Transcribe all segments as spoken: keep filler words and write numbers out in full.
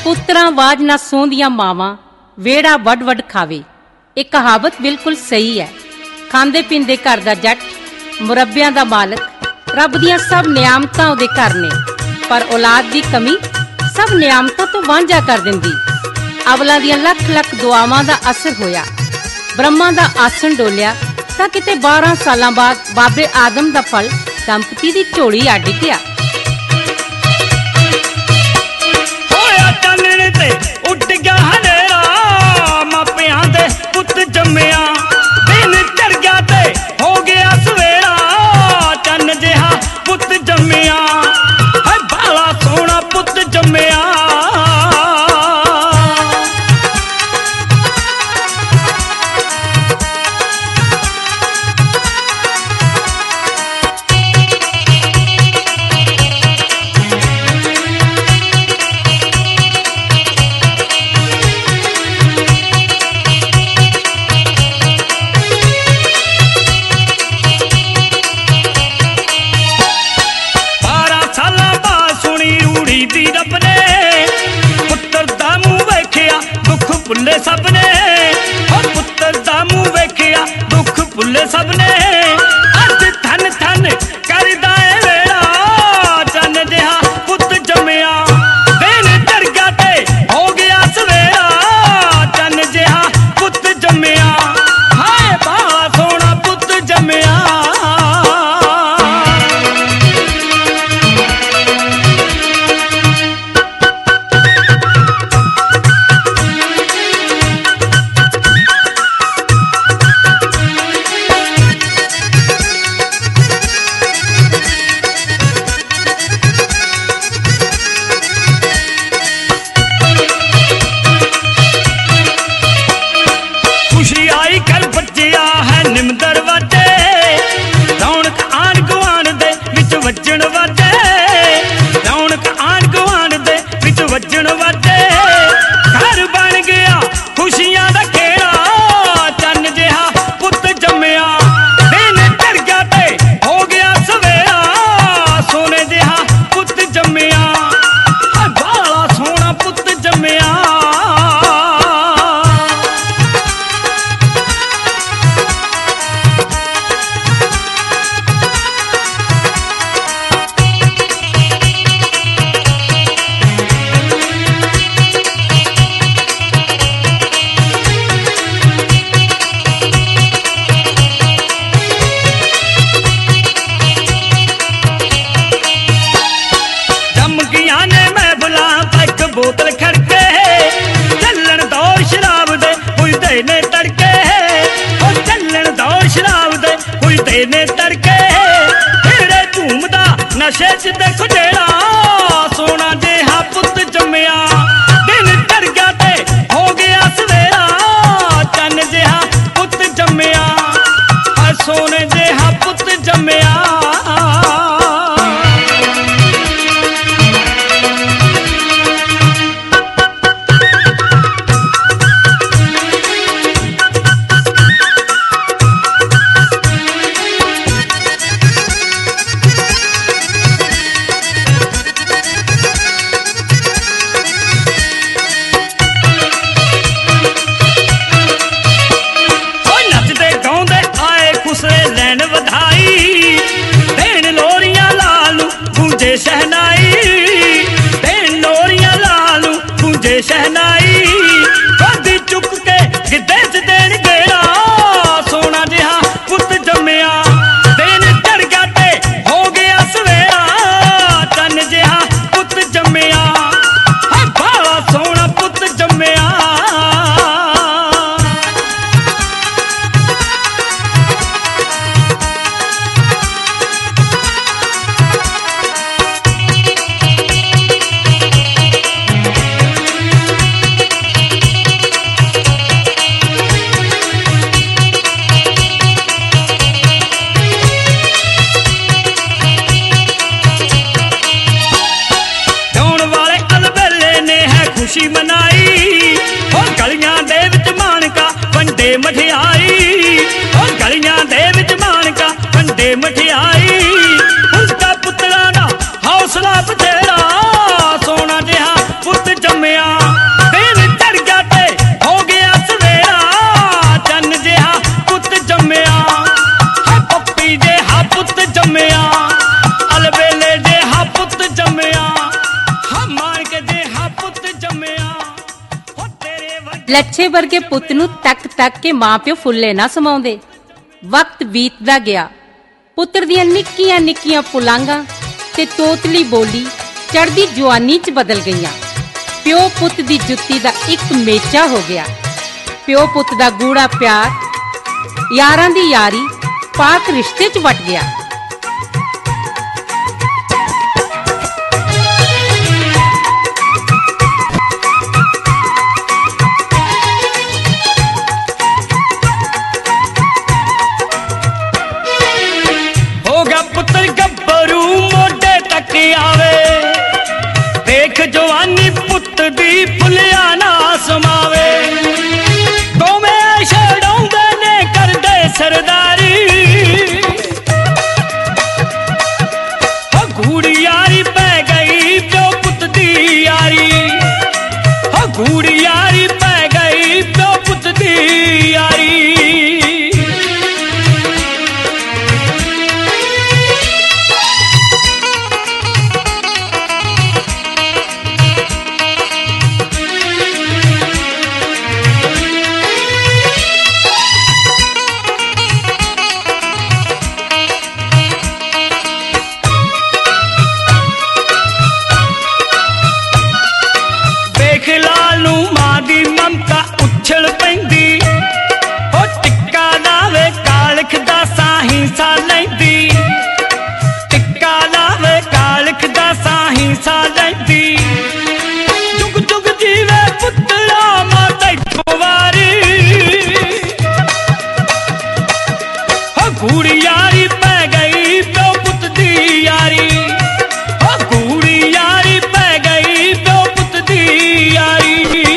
ਪੁੱਤਰਾਂ ਆਵਾਜ਼ ਨਾ ਸੌਂਦੀਆਂ ਮਾਵਾਂ ਵੇੜਾ ਵੱਡ ਵੱਡ ਖਾਵੇ। ਇਹ ਕਹਾਵਤ ਬਿਲਕੁਲ ਸਹੀ ਹੈ। ਖਾਂਦੇ ਪੀਂਦੇ ਘਰ ਦਾ ਜੱਟ, ਮੁਰੱਬਿਆਂ ਦਾ ਮਾਲਕ, ਰੱਬ ਦੀਆਂ ਸਭ ਨਿਆਮਤਾਂ ਉਹਦੇ ਘਰ ਨੇ, ਪਰ ਔਲਾਦ ਦੀ ਕਮੀ ਸਭ ਨਿਆਮਤਾਂ ਤੋਂ ਵਾਂਝਾ ਕਰ ਦਿੰਦੀ। ਅਵਲਾਂ ਦੀਆਂ ਲੱਖ ਲੱਖ ਦੁਆਵਾਂ ਦਾ ਅਸਰ ਹੋਇਆ। ਬ੍ਰਹਮਾ ਦਾ ਆਸਣ ਡੋਲਿਆ ਤਾਂ ਕਿਤੇ ਬਾਰਾਂ ਸਾਲਾਂ ਬਾਅਦ ਬਾਬੇ ਆਦਮ ਦਾ ਫਲ ਦੰਪਤੀ ਦੀ ਝੋਲੀ ਆ ਡਿੱਗਿਆ। ਹੋਇਆ ਚਾਨਣ ਤੇ ਉੱਡ ਗਿਆ ਹਨੇਰਾ, ਮਾਪਿਆਂ ਦੇ ਪੁੱਤ ਜੰਮਿਆ, ਦਿਨ ਚੜ ਗਿਆ ਤੇ ਹੋ ਗਿਆ ਸਵੇਰਾ, ਚੰਨ ਜਿਹਾ ਪੁੱਤ ਜੰਮਿਆ, ਹੈ ਬਾਲਾ ਸੋਹਣਾ ਪੁੱਤ ਜੰਮਿਆ। ਦੀ ਰੱਬ ਨੇ ਪੁੱਤਰ ਦਾ ਮੂੰਹ ਵੇਖਿਆ, ਦੁੱਖ ਭੁੱਲੇ ਸਭ ਨੇ, ਹੋ ਪੁੱਤਰ ਦਾ ਮੂੰਹ ਵੇਖਿਆ, ਦੁੱਖ ਭੁੱਲੇ ਸਭ ਨੇ। ਅੱਜ ਧਨ ਧਨ ਕਰਦਾ ਏ ਵੇੜਾ, ਚੰਨ ਜਿਹਾ ਪੁੱਤ ਜੰਮਿਆ, ਦਿਨ ਚੜ ਗਿਆ ਤੇ ਹੋ ਗਿਆ ਸਵੇਰਾ, ਚੰਨ ਜਿਹਾ ਪੁੱਤ ਜੰਮਿਆ, ਹਾਏ ਬੜਾ ਸੋਹਣਾ ਪੁੱਤ ਜੰਮਿਆ। खुशी आई कल बजिया है निम दरवाजे, रौनक आन गुआन दे विच वजन वाजे, रौनक आन गुआन दे विच वजन वाजे, घर बन गया खुशियां दा खेड़ा, चन्न जिहा पुत जम्मिया, दिन चढ़ गया ते हो गया सवेरा, सोने जिहा पुत जम्मिया, बाला सोहना पुत जम्मिया। बोतल खड़के चलन दौर शराब दे पुजदे ने तड़के, ओ चलन दौर शराब दे पुजदे ने तड़के, फिरे झूमदा नशे च देखो जेड़ा, सोना जिहा पुत जम्मिया, दिन चढ़ गया ते हो गया सवेरा, चन्न जिहा पुत जम्मिया, सोने जिहा पुत जम्मिया। लैन वधाई देन लोरियां लालू गूंजे शहनाई, देन लोरियां लालू गूंजे शहनाई, कदी चुक के गिद्धे च देन गेड़ा, सोना जिहा पुत जम्मिया, दिन चढ़ गया ते हो गया सवेरा, चन्न जिहा पुत जम्मिया, बाला सोहना पुत जम्मिया। खुशी मनाई ओ गलियां दे विच मानका वंडे मठियाई, ओ गलियां दे विच मानका वंडे मठियाई, उसका पुत्तरा दा हौसला बथेरा, सोना जिहा पुत जम्मिया, ਲੱਛੇ ਵਰਗੇ ਪੁੱਤ ਨੂੰ ਤੱਕ ਤੱਕ ਕੇ ਮਾਂ ਪਿਓ ਫੁੱਲੇ ਨਾ ਸਮਾਉਂਦੇ। ਵਕਤ ਬੀਤਦਾ ਗਿਆ, ਪੁੱਤਰ ਦੀਆਂ ਨਿੱਕੀਆਂ ਨਿੱਕੀਆਂ ਪੁਲਾਂਘਾਂ ਤੇ ਤੋਤਲੀ ਬੋਲੀ ਚੜ੍ਹਦੀ ਜਵਾਨੀ 'ਚ ਬਦਲ ਗਈਆਂ। ਪਿਓ ਪੁੱਤ ਦੀ ਜੁੱਤੀ ਦਾ ਇੱਕ ਮੇਚਾ ਹੋ ਗਿਆ। ਪਿਓ ਪੁੱਤ ਦਾ ਗੂੜਾ ਪਿਆਰ, ਯਾਰਾਂ ਦੀ ਯਾਰੀ ਪਾਕ ਰਿਸ਼ਤੇ 'ਚ ਵਟ ਗਿਆ। पुत्र गब्बरू मोढे तक आवे, देख जवानी पुत दी फुलिया ना समावे। दोवें छड़ाउंदे ने करदे सरदारी, हो गूड़ी यारी पै गई प्यो पुत दी यारी, हो गूड़ी यारी पै गई प्यो पुत दी यारी। उछल पैंदी हो टिक्का लावे कालख दा साही सा लैंदी, टिक्का लावे कालख दा साही सा लैंदी। जुग जुग जीवे पुत्रा मां तैथों वारी, हो गूड़ी यारी पै गई प्यो पुत दी यारी, हो गूड़ी यारी पै गई प्यो पुत दी यारी।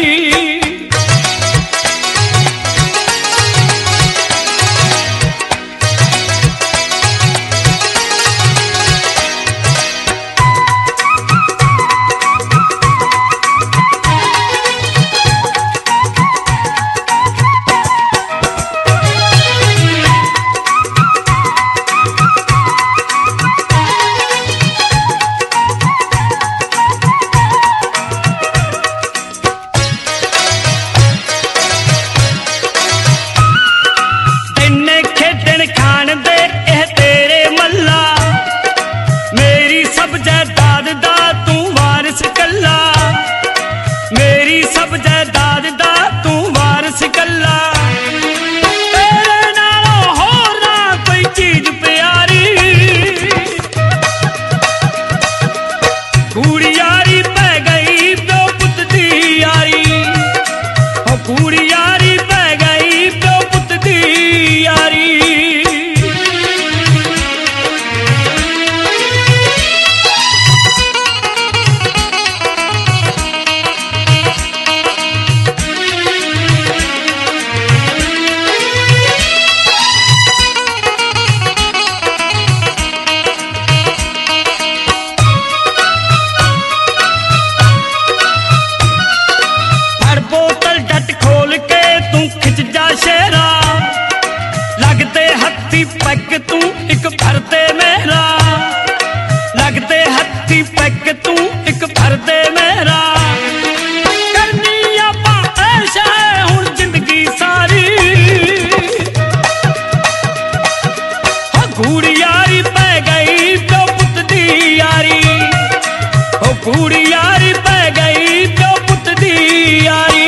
पैक तू एक भरते मेरा, लगते हत्थी पैक तू एक भरते मेरा। करनी आपां ऐश है हुण जिंदगी सारी, हो गूड़ी यारी पै गई प्यो पुत दी यारी, हो गूड़ी यारी पै गई प्यो पुत दी यारी।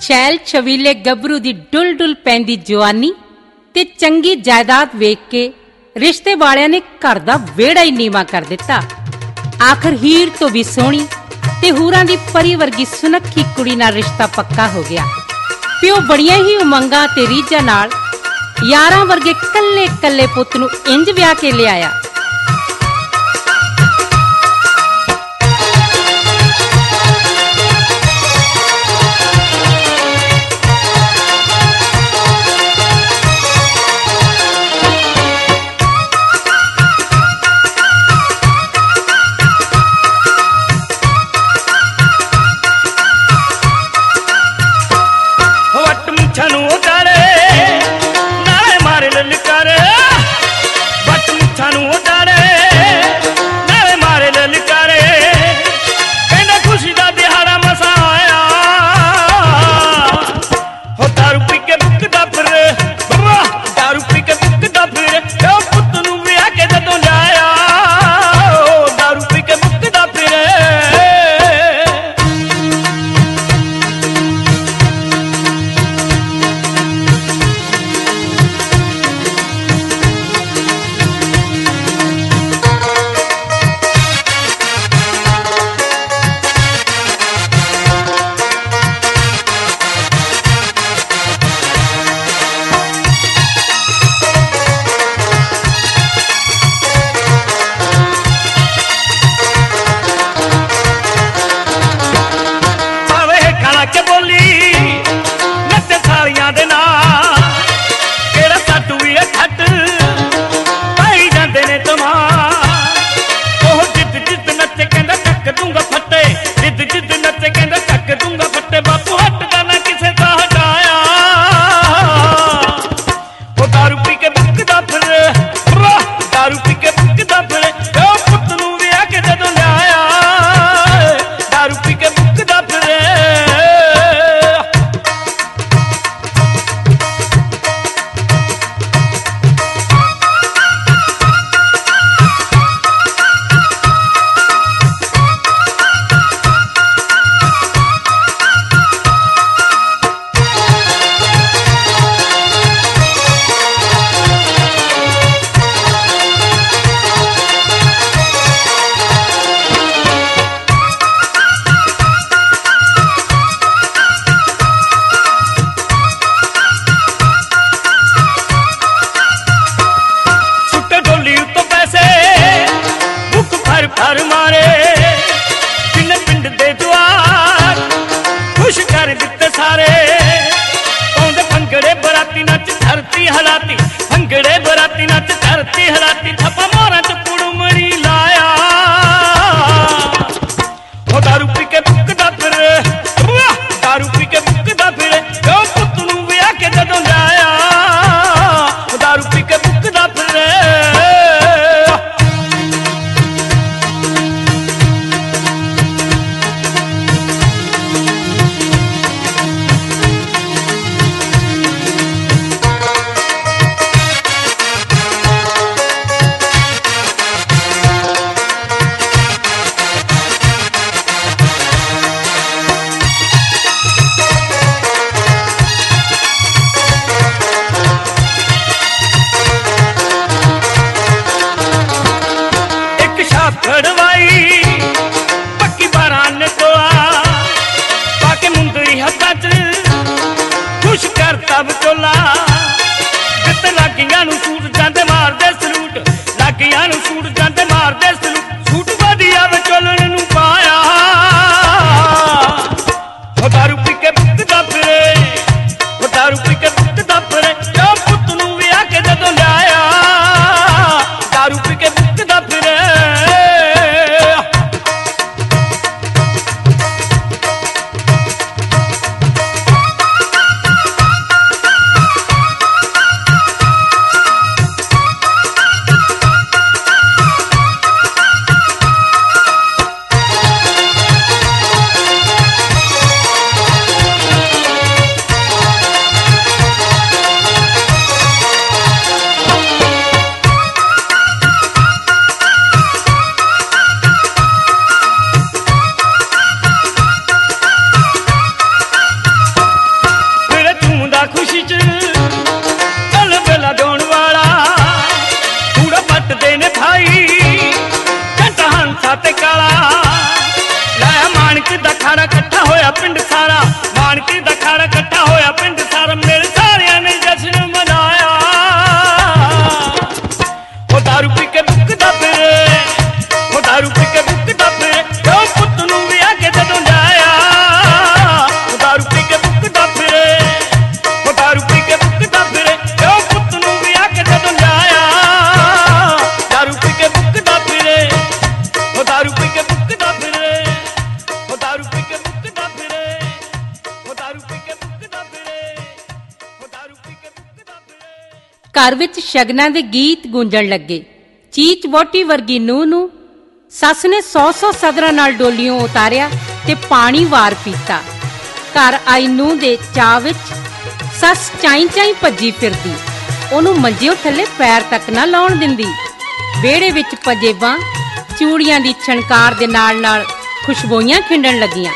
छैल छवीले गबरू दी डुल डुल पैंदी जवानी ते चंगी जायदाद वेख के रिश्ते वालियां ने घर दा वेड़ा ही नीवा कर दिता। आखिर हीर तो भी सोहनी ते हूरां दी परी वर्गी सुनक्खी कुड़ी नाल रिश्ता पक्का हो गया। प्यो बड़ियां ही उमंगां ते रीझां नाल यारां वर्गे कल्ले कल्ले पुੱਤ ਨੂੰ इंज ਵਿਆਹ के लियाया। ਘਰ ਵਿੱਚ ਸ਼ਗਨਾਂ ਦੇ ਗੀਤ ਗੂੰਜਣ ਲੱਗੇ। ਚੀਚ ਵਹੁਟੀ ਵਰਗੀ ਨੂੰਹ ਨੂੰ ਸੱਸ ਨੇ ਸੌ ਸੌ ਸਦਰਾਂ ਨਾਲ ਡੋਲੀਓਂ ਉਤਾਰਿਆ ਤੇ ਪਾਣੀ ਵਾਰ ਪੀਤਾ। ਘਰ ਆਈ ਨੂੰਹ ਦੇ ਚਾਅ ਵਿੱਚ ਸੱਸ ਚਾਈ ਚਾਈ ਭੱਜੀ ਫਿਰਦੀ, ਉਹਨੂੰ ਮੰਜਿਓ ਥੱਲੇ ਪੈਰ ਤੱਕ ਨਾ ਲਾਉਣ ਦਿੰਦੀ। ਵਿਹੜੇ ਵਿੱਚ ਪੰਜੇਬਾਂ ਚੂੜੀਆਂ ਦੀ ਛਣਕਾਰ ਦੇ ਨਾਲ ਨਾਲ ਖੁਸ਼ਬੋਈਆਂ ਖਿੰਡਣ ਲੱਗੀਆਂ।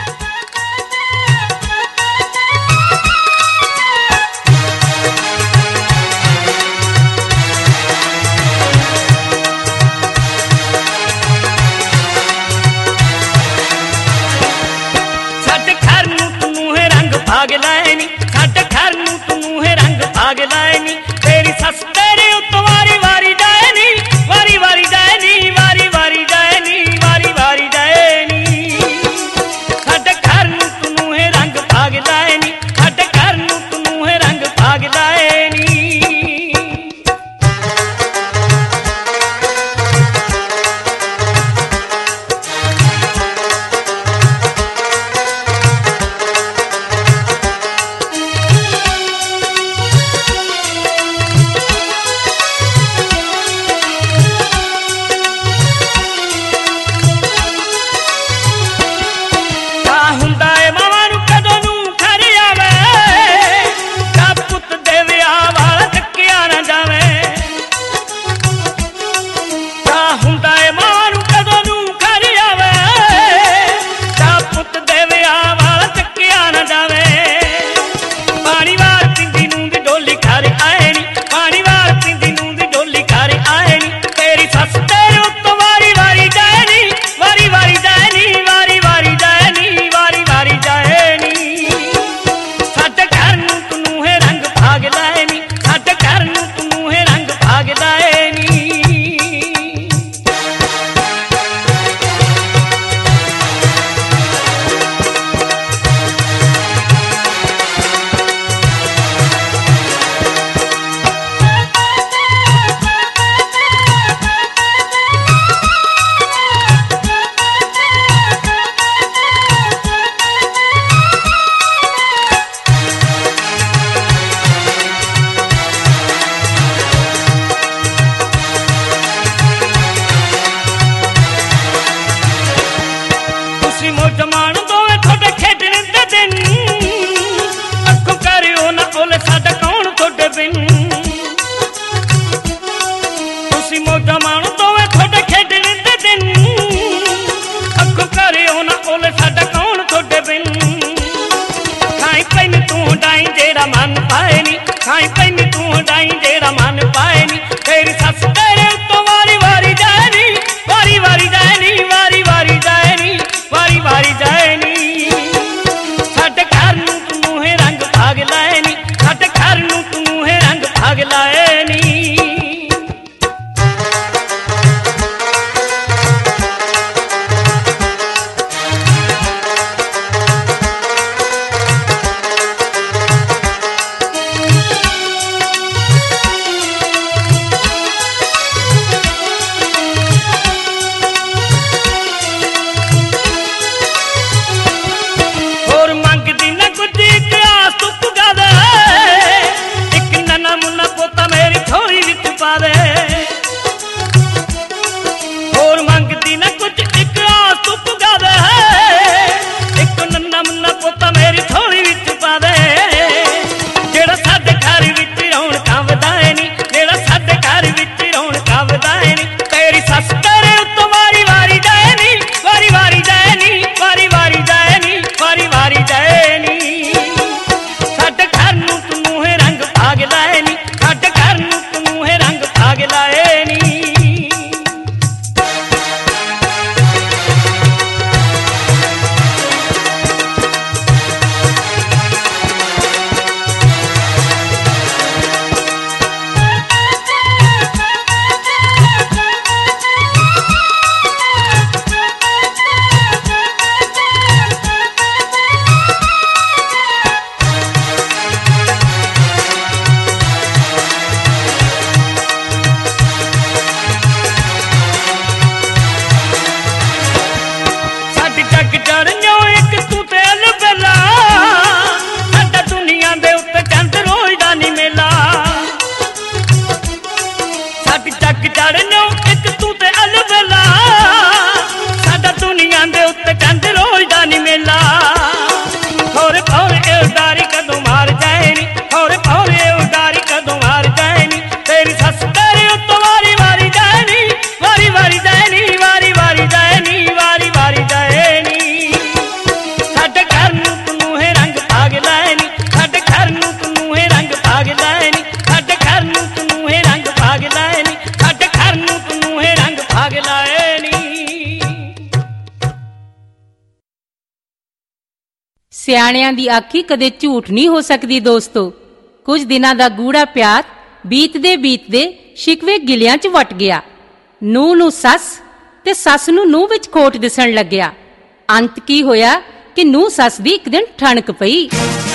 ਭਾਗ ਲਾਏ ਨੀ ਸਾਡੇ ਘਰ ਨੂੰ ਤੂੰ ਹੈ ਰੰਗ ਭਾਗ ਲਾਏ ਨੀ, ਤੇਰੀ ਸੱਸ ਤੇਰੇ ਉੱਤੋਂ ਵਾਰੀ ਵਾਰੀ ਜਾਏ ਨੀ, ਵਾਰੀ ਵਾਰੀ ਜਾਏ ਨੀ, ਵਾਰੀ ਵਾਰੀ ਜਾਏ ਨੀ, ਵਾਰੀ ਵਾਰੀ ਜਾਏ ਨੀ। ਸਾਡੇ ਘਰ ਨੂੰ ਤੂੰ ਹੈ ਰੰਗ ਭਾਗ ਲਾਏ ਨੀ, ਸਾਡੇ ਘਰ ਨੂੰ ਤੂੰ ਹੈ ਰੰਗ ਭਾਗ ਲਾਏ ਨੀ। ਸਿਆਣਿਆਂ ਦੀ ਆਖੀ ਕਦੇ ਝੂਠ ਨਹੀਂ ਹੋ ਸਕਦੀ ਦੋਸਤੋ। ਕੁਝ ਦਿਨਾਂ ਦਾ ਗੂੜਾ ਪਿਆਰ ਬੀਤਦੇ ਬੀਤਦੇ ਸ਼ਿਕਵੇ ਗਿਲਿਆਂ 'ਚ ਵਟ ਗਿਆ। ਨੂੰਹ ਨੂੰ ਸੱਸ ਤੇ ਸੱਸ ਨੂੰ ਨੂੰਹ ਵਿੱਚ ਖੋਟ ਦਿਸਣ ਲੱਗਿਆ। ਅੰਤ ਕੀ ਹੋਇਆ ਕਿ ਨੂੰਹ ਸੱਸ ਦੀ ਇੱਕ ਦਿਨ ਠਣਕ ਪਈ।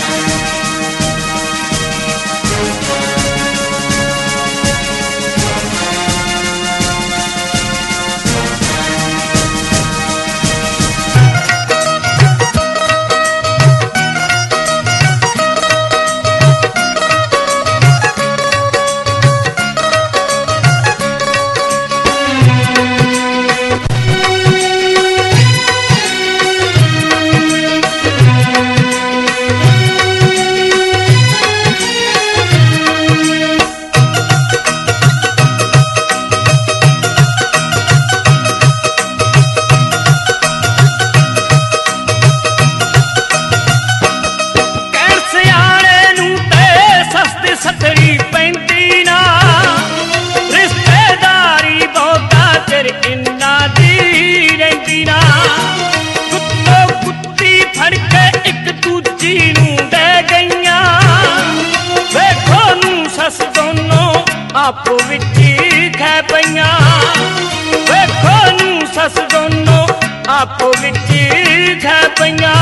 ਆਪੋ ਵਿੱਚ ਖੈ ਪਈਆਂ, ਵੇਖੋ ਨੂੰ ਸੱਸ ਦੋਨੋਂ ਆਪੋ ਵਿੱਚ ਖੈ ਪਈਆਂ।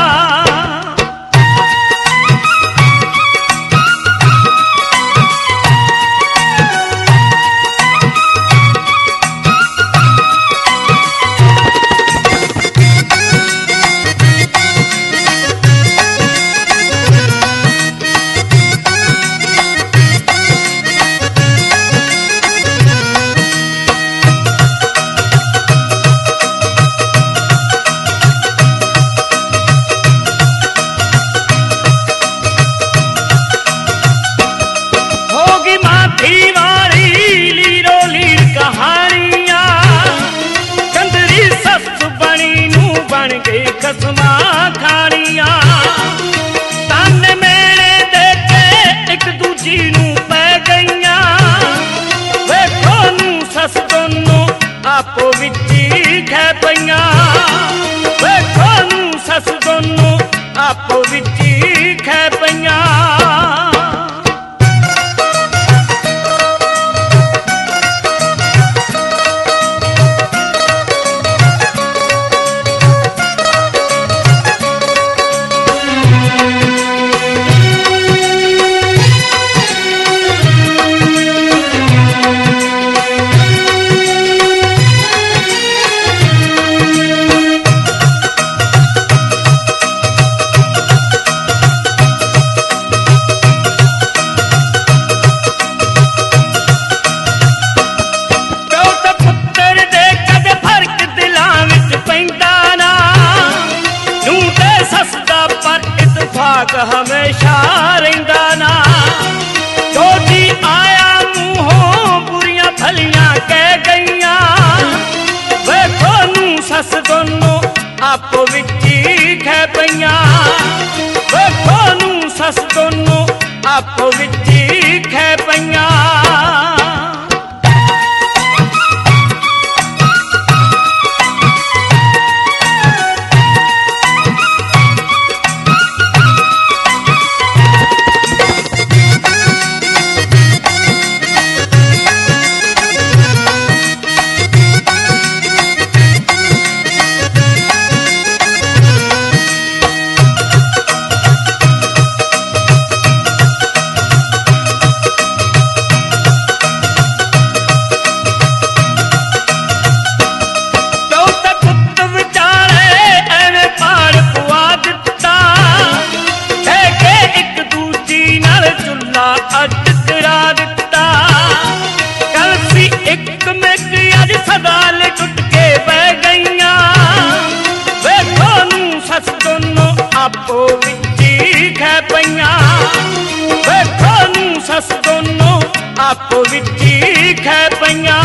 ਕਸਮਾਂ ਖਾਣੀਆਂ ਤਨ ਮੇਲੇ ਦੇ ਕੇ ਇੱਕ ਦੂਜੀ ਨੂੰ ਪੈ ਗਈਆਂ, ਵੇਖੋ ਨੂੰ ਸੱਸ ਦੋਨੋਂ ਆਪੋ ਵਿੱਚ ਖੈ ਪਈਆਂ, ਵੇਖੋ ਨੂੰ ਸੱਸ ਦੋਨੋਂ ਆਪੋ ਵਿੱਚ ਖੈ ਪਈਆਂ। ਹਮੇਸ਼ਾ ਰਹਿੰਦਾ ਨਾ, ਜੋ ਜੀ ਆਇਆ ਮੂੰਹੋਂ ਬੁਰੀਆਂ ਭਲੀਆਂ ਕਹਿ ਗਈਆਂ, ਵੇਖੋ ਨੂੰ ਸੱਸ ਦੋਨੋਂ ਆਪੋ ਵਿੱਚ ਖੈ ਪਈਆਂ, ਵੇਖੋ ਨੂੰ ਸੱਸ ਦੋਨੋਂ ਆਪੋ ਵਿੱਚ ਖੈ ਪਈਆਂ। ਆਪੋ ਵਿੱਚ ਖੈ ਪਈਆਂ, ਵੇਖੋ ਨੂੰ ਸੱਸ ਦੋਨੋਂ ਆਪੋ ਵਿੱਚ ਖੈ ਪਈਆਂ।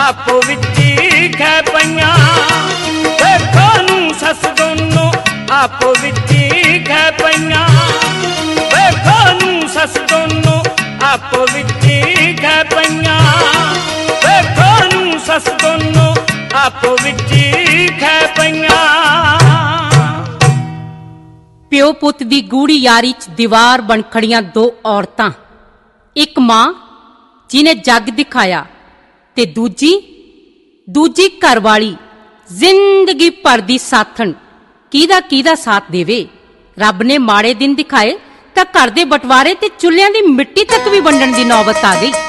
ਆਪੋ ਵਿੱਚ ਹੀ ਖੈ ਪਈਆਂ। ਵੇਖੋ ਨੂੰ ਸੱਸ ਦੋਨੋਂ ਆਪੋ ਵਿੱਚ ਹੀ ਖੈ ਪਈਆਂ। ਵੇਖੋ ਨੂੰ ਸੱਸ ਦੋਨੋਂ ਆਪੋ ਵਿੱਚ ਹੀ ਖੈ ਪਈਆਂ। ਵੇਖੋ ਨੂੰ ਸੱਸ ਦੋਨੋਂ ਆਪੋ ਵਿੱਚ ਹੀ ਖੈ ਪਈਆਂ। ਪਿਓ ਪੁੱਤ ਦੀ ਗੂੜੀ ਯਾਰੀ 'ਚ ਦੀਵਾਰ ਬਣ ਖੜੀਆਂ ਦੋ ਔਰਤਾਂ, ਇੱਕ ਮਾਂ ਜਿਹਨੇ ਜੱਗ ਦਿਖਾਇਆ ਤੇ ਦੂਜੀ ਦੂਜੀ ਘਰਵਾਲੀ ਜ਼ਿੰਦਗੀ ਭਰ ਦੀ ਸਾਥਣ। ਕਿਹਦਾ ਕਿਹਦਾ ਸਾਥ ਦੇਵੇ। ਰੱਬ ਨੇ ਮਾੜੇ ਦਿਨ ਦਿਖਾਏ ਤਾਂ ਘਰ ਦੇ ਬਟਵਾਰੇ ਤੇ ਚੁੱਲ੍ਹਿਆਂ ਦੀ ਮਿੱਟੀ ਤੱਕ ਵੀ ਵੰਡਣ ਦੀ ਨੌਬਤ ਆ ਗਈ।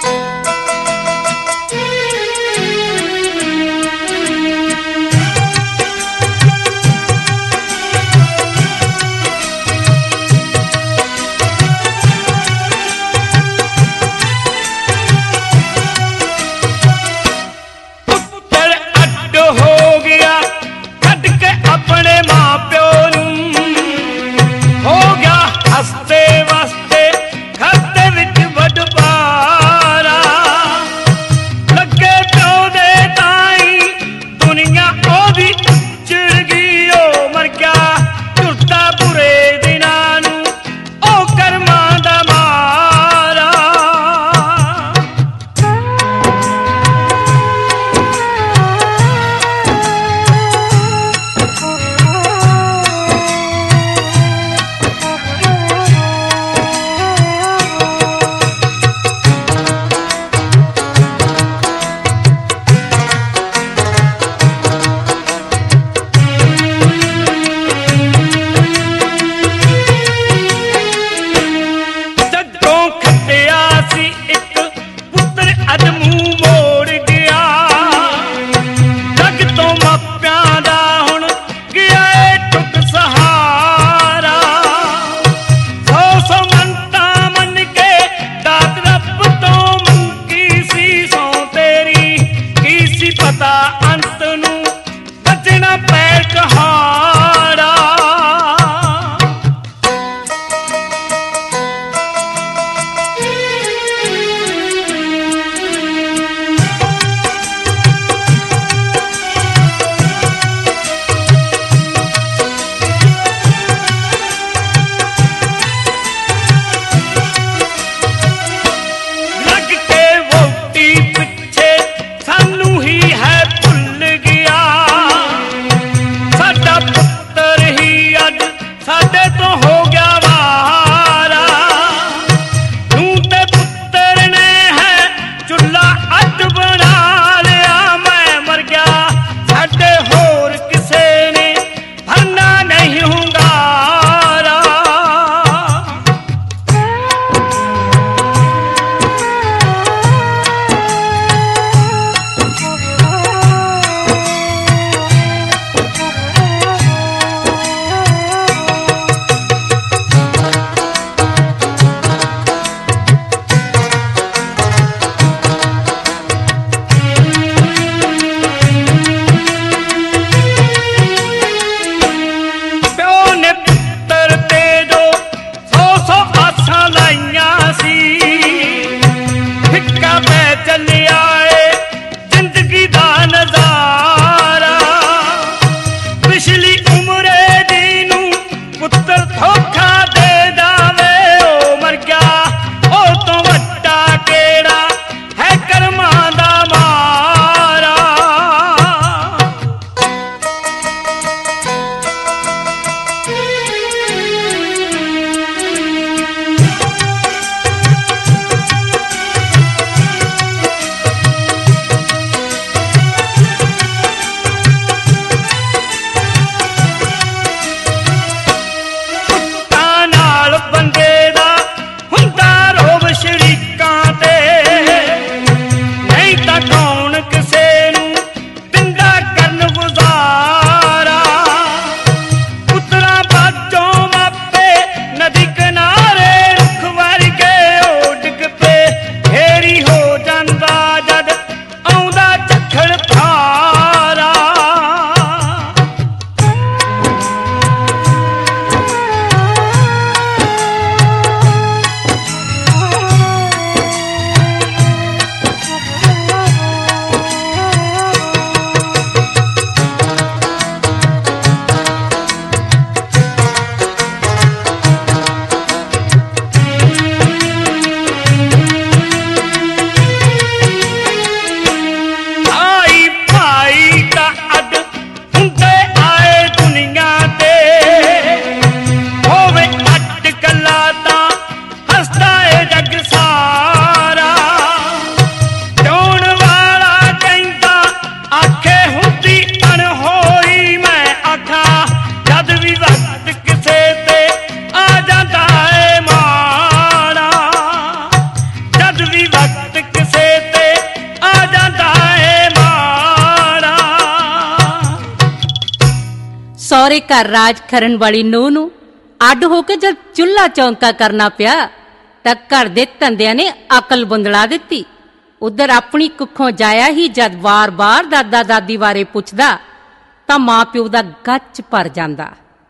घर राज करन वाली नूह नूं अड होके जब चुल्हा चौंका करना पिया तां घर दे धंदियां ने अकल बुंदला दित्ती। उधर अपनी कुखों जाया ही जद बार बार दादा दादी बारे पुछदा तां मां प्यो दा गच भर जांदा।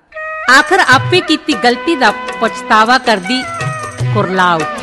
आखिर आपे कीती गलती दा पछतावा करदी कुरला उठी।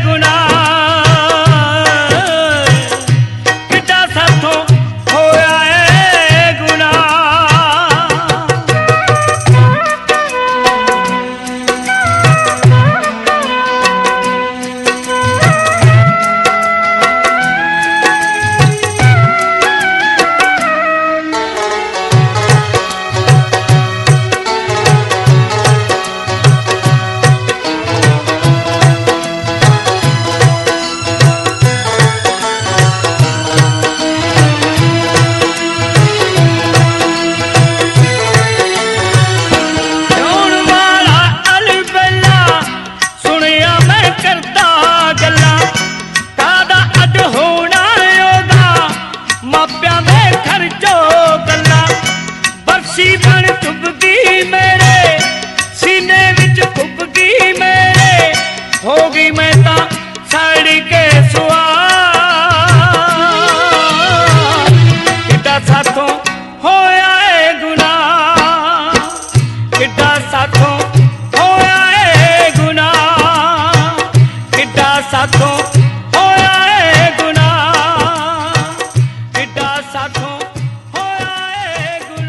होया बख्शी बन चुभगी मेरे सीने विच खुबगी मेरे हो गई मैं ता सड़ के सुआर किड्डा साथों होया है गुनाह किड्डा साथों होया है गुनाह किड्डा साथों होया है गुनाह किड्डा साथों होया है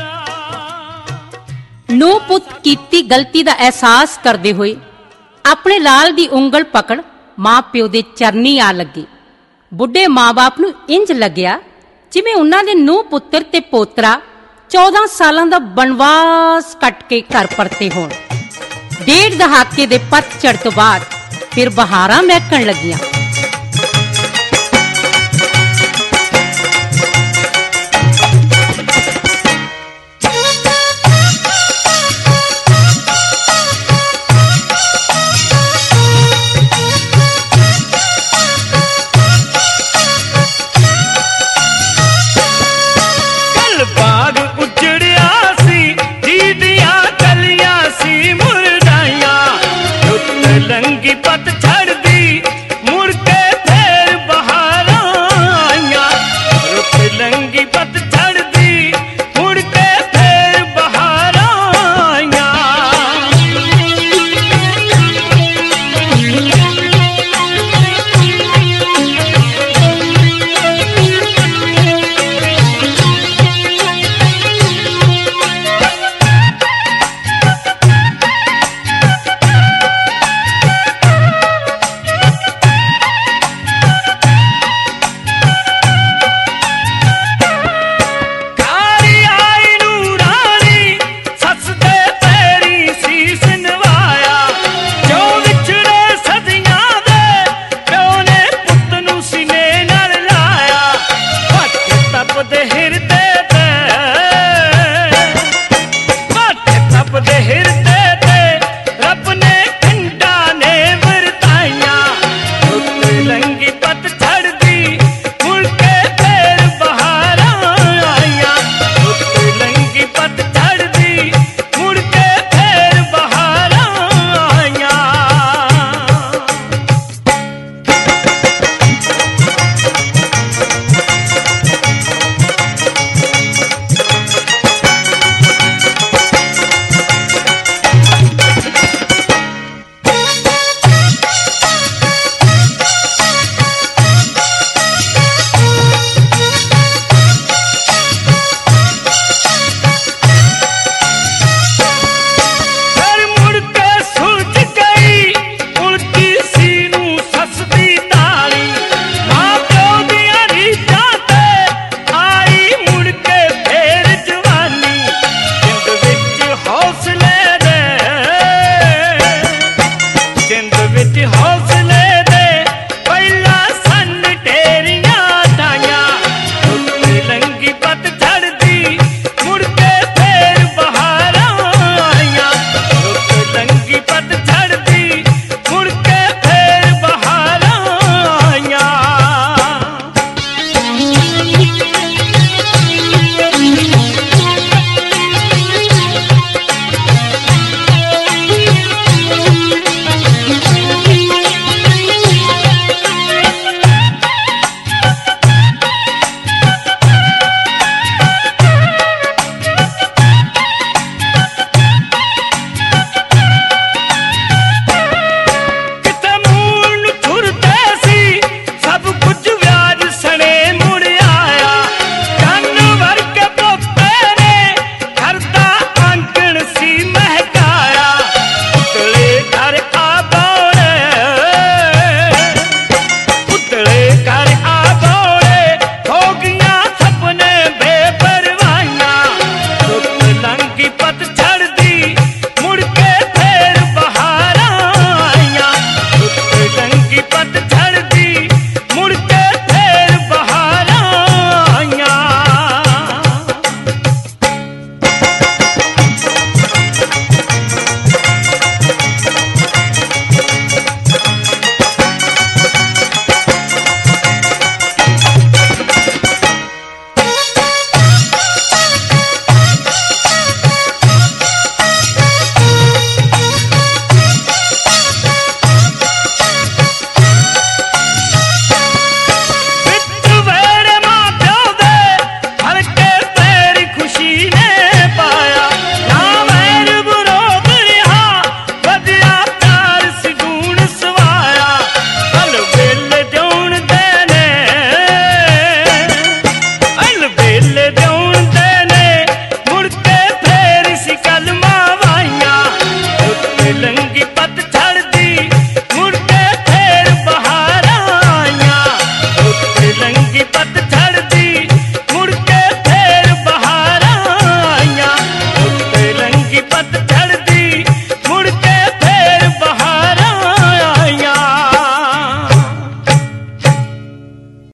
गुनाह। नौ पुत कीती गलती दा एहसास करदे होए अपने लाल दी उंगल पकड़ मां प्यो दे चरनी आ लगे। बुढ़े मां बाप नूं इंज लगया जिवें उन्हां दे नूह पुत्तर ते पोतरा चौदह सालां दा बनवास कट के घर परते होण। डेढ़ दहाके दे पतझड़ तो बाद फिर बहारां महकण लगियां। लंगी पत छड़ दी मुड़ ਕੀ ਪੱਤ